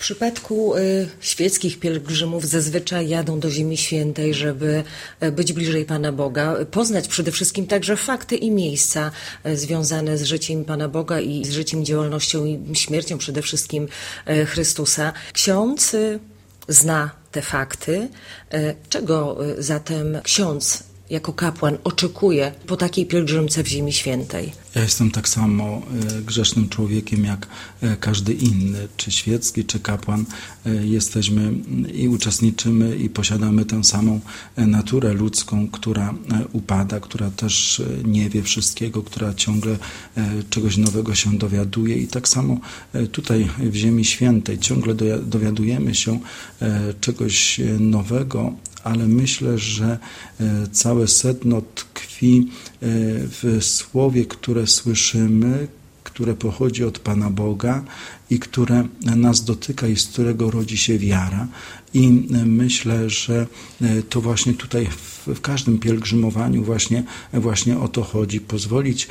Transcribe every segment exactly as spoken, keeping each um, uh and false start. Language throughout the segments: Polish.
przypadku y, świeckich pielgrzymów zazwyczaj jadą do Ziemi Świętej, żeby y, być bliżej Pana Boga, poznać przede wszystkim także fakty i miejsca y, związane z życiem Pana Boga i z życiem, działalnością i śmiercią przede wszystkim y, Chrystusa. Ksiądz y, zna te fakty. Y, czego y, zatem ksiądz jako kapłan oczekuje po takiej pielgrzymce w Ziemi Świętej? Ja jestem tak samo grzesznym człowiekiem jak każdy inny, czy świecki, czy kapłan. Jesteśmy i uczestniczymy i posiadamy tę samą naturę ludzką, która upada, która też nie wie wszystkiego, która ciągle czegoś nowego się dowiaduje. I tak samo tutaj w Ziemi Świętej ciągle dowiadujemy się czegoś nowego, ale myślę, że całe sedno tkwi w słowie, które słyszymy, które pochodzi od Pana Boga i które nas dotyka i z którego rodzi się wiara. I myślę, że to właśnie tutaj w każdym pielgrzymowaniu właśnie, właśnie o to chodzi. Pozwolić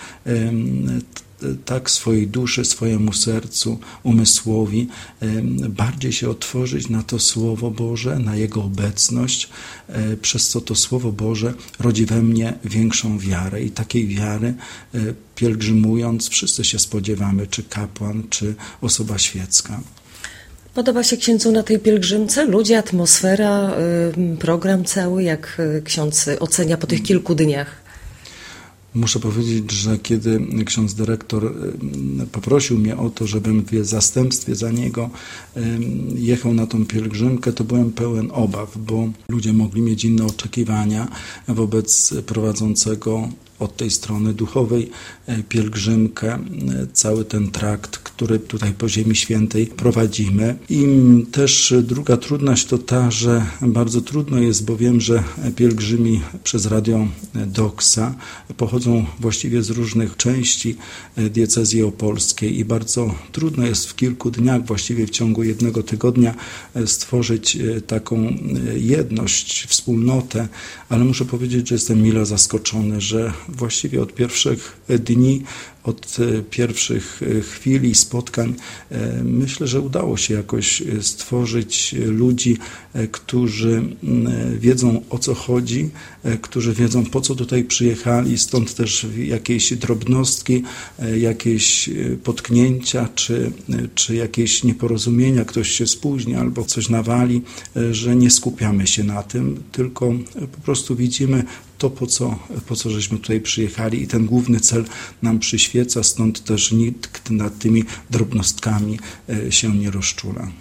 tak swojej duszy, swojemu sercu, umysłowi bardziej się otworzyć na to Słowo Boże, na Jego obecność, przez co to Słowo Boże rodzi we mnie większą wiarę i takiej wiary pielgrzymując wszyscy się spodziewamy, czy kapłan, czy osoba świecka. Podoba się księdzu na tej pielgrzymce? Ludzie, atmosfera, program cały, jak ksiądz ocenia po tych kilku dniach? Muszę powiedzieć, że kiedy ksiądz dyrektor poprosił mnie o to, żebym w zastępstwie za niego jechał na tą pielgrzymkę, to byłem pełen obaw, bo ludzie mogli mieć inne oczekiwania wobec prowadzącego od tej strony duchowej pielgrzymkę, cały ten trakt, który tutaj po Ziemi Świętej prowadzimy. I też druga trudność to ta, że bardzo trudno jest, bo wiem, że pielgrzymi przez Radio Doxa pochodzą właściwie z różnych części diecezji opolskiej i bardzo trudno jest w kilku dniach, właściwie w ciągu jednego tygodnia stworzyć taką jedność, wspólnotę, ale muszę powiedzieć, że jestem mile zaskoczony, że właściwie od pierwszych dni, od pierwszych chwil i spotkań myślę, że udało się jakoś stworzyć ludzi, którzy wiedzą, o co chodzi, którzy wiedzą, po co tutaj przyjechali, stąd też jakieś drobnostki, jakieś potknięcia, czy, czy jakieś nieporozumienia, ktoś się spóźni albo coś nawali, że nie skupiamy się na tym, tylko po prostu widzimy to, po co, po co żeśmy tutaj przyjechali i ten główny cel nam przyświeca, stąd też nikt nad tymi drobnostkami się nie rozczula.